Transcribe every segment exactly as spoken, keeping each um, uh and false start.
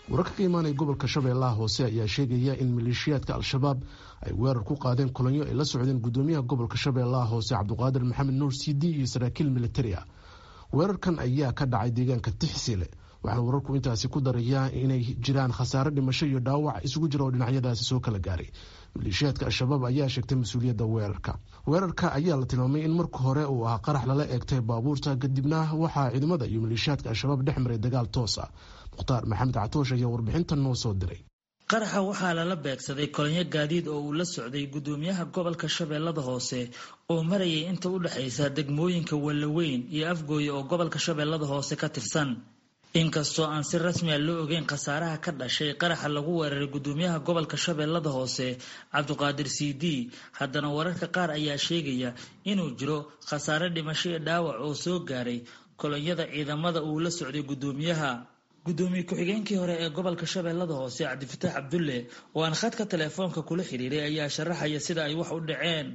wararka ka imaanaya gobolka Shabeellaha Hoose ayaa sheegaya in maleeshiyaadka Al-Shabaab ay weerar ku qaadeen kolonyo ay la socdeen gudoomiyaha gobolka Shabeellaha Hoose Cabdiqaadir Maxamed Nuur Siidi iyo saraakiil militari ah. weerarkan ayaa ka dhacay deegaanka Tixsile waxaana wararku intaasi ku daraya inay jiraan khasaare dhimasho iyo dhaawac isugu jira oo dhinacyadaasi soo kala gaaray. maleeshiyaadka Al-Shabaab ayaa sheegtay mas'uuliyadda weerarka. weerarka ayaa la tilmaamay in marka hore uu ahaa qarax lala eegtay baabuurta kadibna waxaa ciidamada iyo maleeshiyaadka Al-Shabaab dhex maray dagaal toos ah. Mukhtaar Maxamed Catoosh ayaa warbixintan noo soo diray. qaraxa waxaa lala beegsaday kolonyo gaadiid oo uu la socday gudoomiyaha gobolka Shabeellada Hoose oo marayay inta u dhaxaysa degmooyinka Walaweyn iyo Afgooy oo gobolka Shabeellada Hoose ka tirsan. inkastoo aan si rasmi ah loo ogeyn khasaaraha ka dhashay qaraxa lagu weeraray gudoomiyaha gobolka Shabeellada Hoose Cabdiqaadir Siidi, haddana wararka qaar ayaa sheegaya inuu jiro khasaare dhimasho iyo dhaawac oo soo gaaray kolonyada ciidamada uu la socday gudoomiyaha. gudoomiye ku-xigeenkii hore ee gobolka Shabeellada Hoose Cabdifataax Cabdulle oo aan khadka telefoonka kula xiriiray ayaa sharaxaya sida ay wax u dhaceen.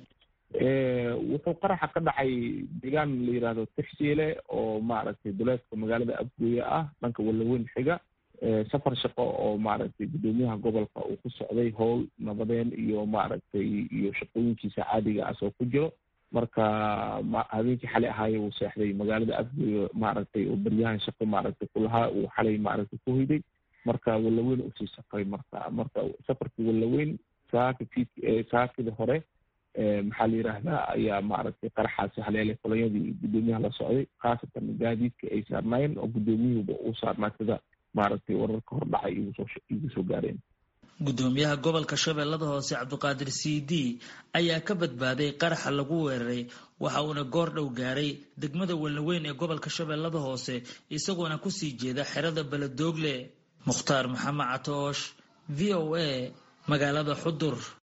ee wuxuu qaraxa ka dhacay deegaan la yiraahdo Tixsile oo maaragtay duleedka magaalada Afgooy ah dhanka Walaweyn xiga. ee safar shaqo oo maaragtay gudoomiyaha gobolka uu ku socday howl nabadeen iyo maaragtay iyo shaqooyinkiisa caadiga ah oo ku jiro. marka habeenkii xalay ahaay uu seexday magaalada Afgooy maaragtay oo baryahan shaqo maaragtay kulaha uu xalay maaragtay ku hiday. marka Walaweyn uu sii safray marka marka safarkii Walaweyn saakii ee saakii hore ee maxaa la yiraahdaa ayaa maaragtay qaraxaasi haleelay kolonyadii gudoomiyaha la socday khaasatan gaadiidka ay saarnaayeen oo gudoomiyuhu uu saarnaa sida maaragtay wararka hor dhacay igu soo igu soo gaareen. gudoomiyaha gobolka Shabeellada Hoose Cabdiqaadir Siidi ayaa ka badbaaday qaraxa lagu weeraray waxa uuna goor dhow gaaray degmada Walaweyn ee gobolka Shabeellada Hoose isagoona ku sii jeeda xerada Baladoogle. Mukhtaar Maxamed Catoosh, V O A, magaalada Xudur.